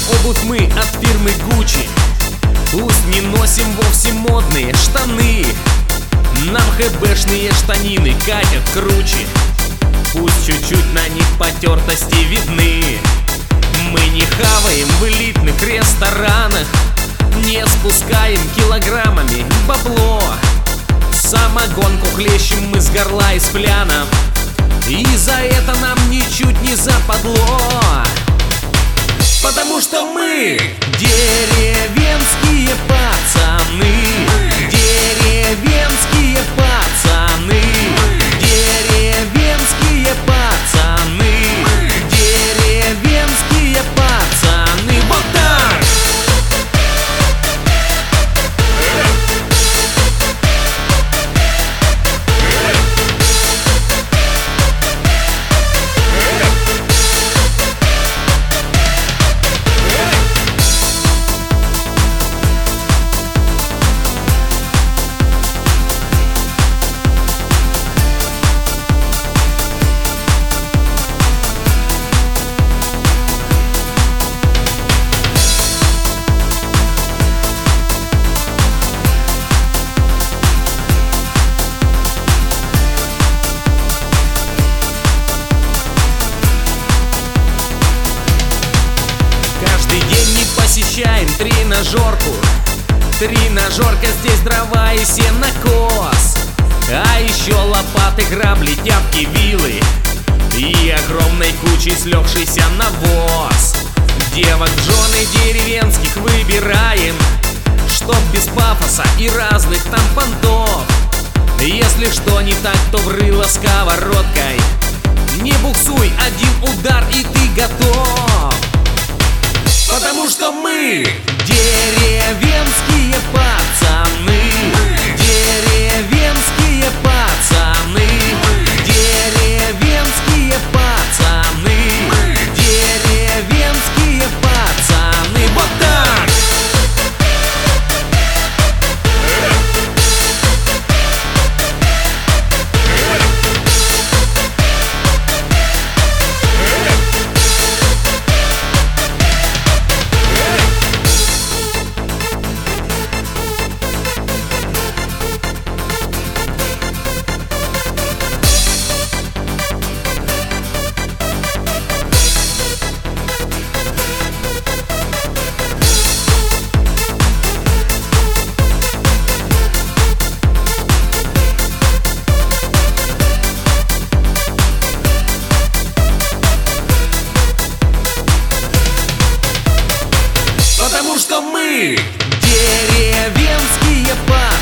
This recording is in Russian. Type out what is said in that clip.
обувь мы от фирмы Gucci. Пусть не носим вовсе модные штаны, нам хэбэшные штанины катят круче. Пусть чуть-чуть на них потертости видны. Мы не хаваем в элитных ресторанах, не спускаем килограммами бабло. Самогонку хлещем мы с горла из флянов, и за это нам ничуть не западло. Потому что мы деревенские пацаны, деревенские пацаны, деревенские пацаны, деревенские пацаны. Вот так! Каждый день не посещаем тренажерку. Тренажерка здесь дрова и сенокос, а еще лопаты, грабли, тяпки, вилы и огромной кучей слегшийся навоз. Девок в жены деревенских выбираем, чтоб без пафоса и разных там понтов. Если что не так, то в рыло сковородкой. Не буксуй, один удар и ты готов. Потому что мы деревенские пацаны, деревенские пацаны, деревенские пацаны, деревенские пацаны. Вот так! Потому что мы деревенские пацаны.